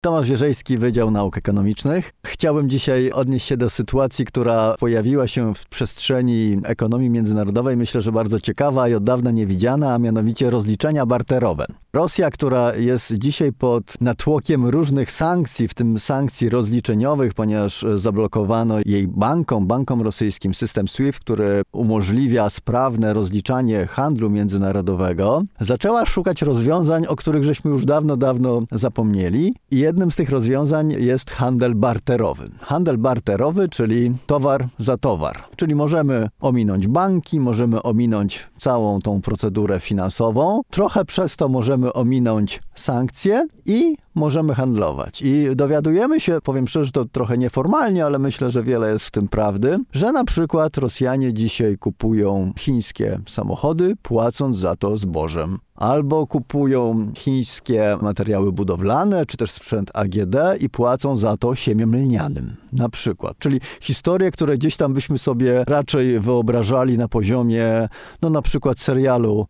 Tomasz Wierzejski, Wydział Nauk Ekonomicznych. Chciałbym dzisiaj odnieść się do sytuacji, która pojawiła się w przestrzeni ekonomii międzynarodowej. Myślę, że bardzo ciekawa i od dawna niewidziana, a mianowicie rozliczenia barterowe. Rosja, która jest dzisiaj pod natłokiem różnych sankcji, w tym sankcji rozliczeniowych, ponieważ zablokowano jej bankom rosyjskim system SWIFT, który umożliwia sprawne rozliczanie handlu międzynarodowego, zaczęła szukać rozwiązań, o których żeśmy już dawno zapomnieli. I jednym z tych rozwiązań jest handel barterowy. Handel barterowy, czyli towar za towar. Czyli możemy ominąć banki, możemy ominąć całą tą procedurę finansową. Trochę przez to możemy ominąć sankcje i możemy handlować. I dowiadujemy się, powiem szczerze, że to trochę nieformalnie, ale myślę, że wiele jest w tym prawdy, że na przykład Rosjanie dzisiaj kupują chińskie samochody, płacąc za to zbożem. Albo kupują chińskie materiały budowlane, czy też sprzęt AGD i płacą za to siemiem lnianym. Na przykład. Czyli historie, które gdzieś tam byśmy sobie raczej wyobrażali na poziomie, na przykład serialu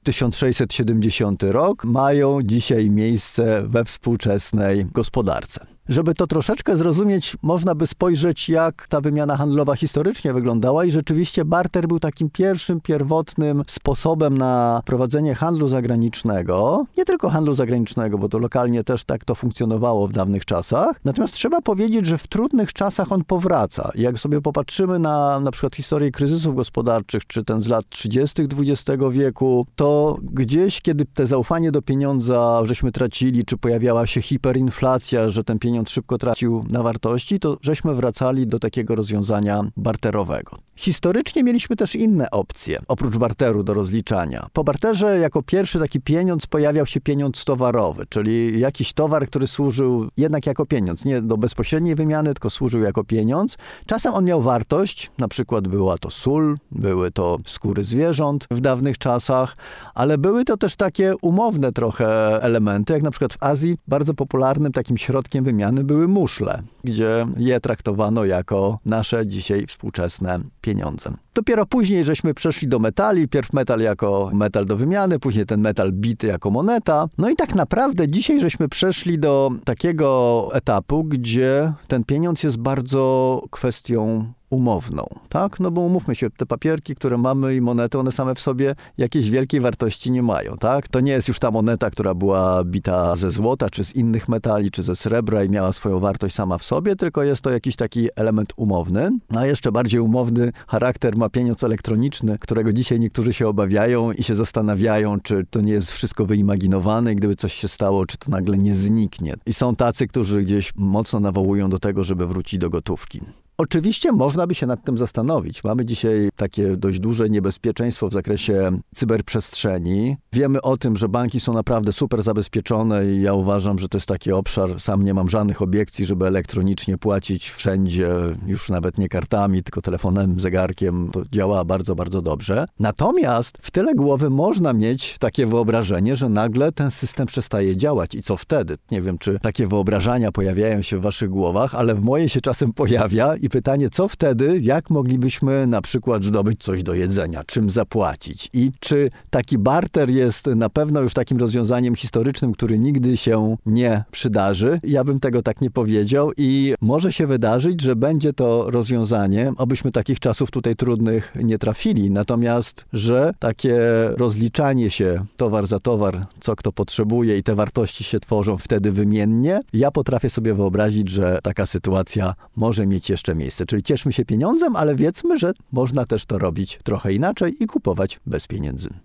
1670 rok, mają dzisiaj miejsce we współczesnej gospodarce. Żeby to troszeczkę zrozumieć, można by spojrzeć, jak ta wymiana handlowa historycznie wyglądała i rzeczywiście barter był takim pierwotnym sposobem na prowadzenie handlu zagranicznego. Nie tylko handlu zagranicznego, bo to lokalnie też tak to funkcjonowało w dawnych czasach. Natomiast trzeba powiedzieć, że w trudnych czasach on powraca. Jak sobie popatrzymy na przykład historię kryzysów gospodarczych, czy ten z lat 30. XX wieku, to gdzieś, kiedy te zaufanie do pieniądza żeśmy tracili, czy pojawiała się hiperinflacja, że ten pieniądz szybko tracił na wartości, to żeśmy wracali do takiego rozwiązania barterowego. Historycznie mieliśmy też inne opcje, oprócz barteru do rozliczania. Po barterze jako pierwszy taki pieniądz pojawiał się pieniądz towarowy, czyli jakiś towar, który służył jednak jako pieniądz, nie do bezpośredniej wymiany, tylko służył jako pieniądz. Czasem on miał wartość, na przykład była to sól, były to skóry zwierząt w dawnych czasach, ale były to też takie umowne trochę elementy, jak na przykład w Azji bardzo popularnym takim środkiem wymiany były muszle, gdzie je traktowano jako nasze dzisiaj współczesne pieniądze. Dopiero później żeśmy przeszli do metali, pierw metal jako metal do wymiany, później ten metal bity jako moneta. No i tak naprawdę dzisiaj żeśmy przeszli do takiego etapu, gdzie ten pieniądz jest bardzo kwestią umowną, tak? Bo umówmy się, te papierki, które mamy i monety, one same w sobie jakiejś wielkiej wartości nie mają, tak? To nie jest już ta moneta, która była bita ze złota, czy z innych metali, czy ze srebra i miała swoją wartość sama w sobie, tylko jest to jakiś taki element umowny. A jeszcze bardziej umowny charakter ma pieniądz elektroniczny, którego dzisiaj niektórzy się obawiają i się zastanawiają, czy to nie jest wszystko wyimaginowane i gdyby coś się stało, czy to nagle nie zniknie. I są tacy, którzy gdzieś mocno nawołują do tego, żeby wrócić do gotówki. Oczywiście można by się nad tym zastanowić. Mamy dzisiaj takie dość duże niebezpieczeństwo w zakresie cyberprzestrzeni. Wiemy o tym, że banki są naprawdę super zabezpieczone i ja uważam, że to jest taki obszar, sam nie mam żadnych obiekcji, żeby elektronicznie płacić wszędzie, już nawet nie kartami, tylko telefonem, zegarkiem. To działa bardzo, bardzo dobrze. Natomiast w tyle głowy można mieć takie wyobrażenie, że nagle ten system przestaje działać i co wtedy? Nie wiem, czy takie wyobrażenia pojawiają się w waszych głowach, ale w mojej się czasem pojawia i pytanie, co wtedy, jak moglibyśmy na przykład zdobyć coś do jedzenia, czym zapłacić i czy taki barter jest na pewno już takim rozwiązaniem historycznym, który nigdy się nie przydarzy. Ja bym tego tak nie powiedział i może się wydarzyć, że będzie to rozwiązanie, obyśmy takich czasów tutaj trudnych nie trafili, natomiast, że takie rozliczanie się towar za towar, co kto potrzebuje i te wartości się tworzą wtedy wymiennie, ja potrafię sobie wyobrazić, że taka sytuacja może mieć jeszcze miejsce. Czyli cieszmy się pieniądzem, ale wiedzmy, że można też to robić trochę inaczej i kupować bez pieniędzy.